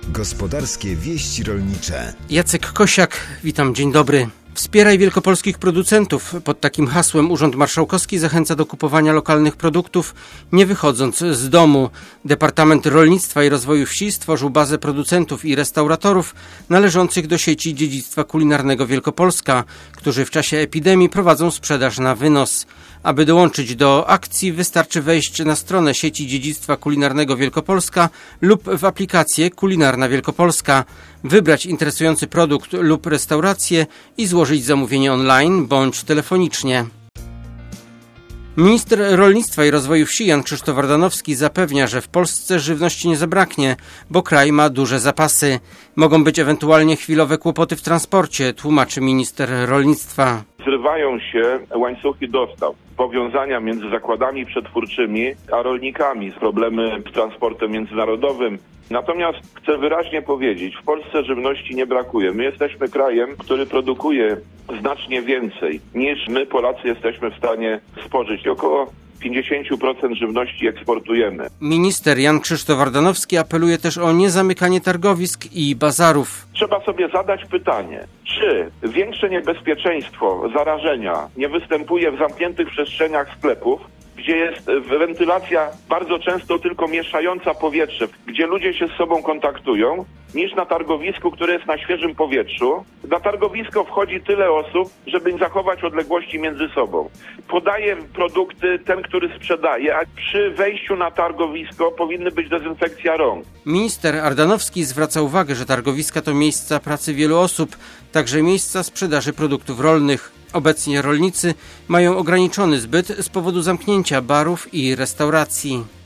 Gospodarskie wieści rolnicze. Jacek Kosiak, witam, dzień dobry. Wspieraj wielkopolskich producentów. Pod takim hasłem Urząd Marszałkowski zachęca do kupowania lokalnych produktów, nie wychodząc z domu. Departament Rolnictwa i Rozwoju Wsi stworzył bazę producentów i restauratorów należących do sieci dziedzictwa kulinarnego Wielkopolska, którzy w czasie epidemii prowadzą sprzedaż na wynos. Aby dołączyć do akcji, wystarczy wejść na stronę sieci dziedzictwa kulinarnego Wielkopolska lub w aplikację Kulinarna Wielkopolska, wybrać interesujący produkt lub restaurację i złożyć zamówienie online bądź telefonicznie. Minister Rolnictwa i Rozwoju Wsi Jan Krzysztof Ardanowski zapewnia, że w Polsce żywności nie zabraknie, bo kraj ma duże zapasy. Mogą być ewentualnie chwilowe kłopoty w transporcie, tłumaczy minister rolnictwa. Zrywają się łańcuchy dostaw, powiązania między zakładami przetwórczymi a rolnikami, problemy z transportem międzynarodowym. Natomiast chcę wyraźnie powiedzieć, w Polsce żywności nie brakuje. My jesteśmy krajem, który produkuje znacznie więcej niż my, Polacy, jesteśmy w stanie spożyć. Około 50% żywności eksportujemy. Minister Jan Krzysztof Ardanowski apeluje też o niezamykanie targowisk i bazarów. Trzeba sobie zadać pytanie, czy większe niebezpieczeństwo zarażenia nie występuje w zamkniętych przestrzeniach sklepów, gdzie jest wentylacja bardzo często tylko mieszająca powietrze, gdzie ludzie się z sobą kontaktują, niż na targowisku, które jest na świeżym powietrzu. Na targowisko wchodzi tyle osób, żeby zachować odległości między sobą. Podaje produkty ten, który sprzedaje, a przy wejściu na targowisko powinny być dezynfekcja rąk. Minister Ardanowski zwraca uwagę, że targowiska to miejsca pracy wielu osób, także miejsca sprzedaży produktów rolnych. Obecnie rolnicy mają ograniczony zbyt z powodu zamknięcia barów i restauracji.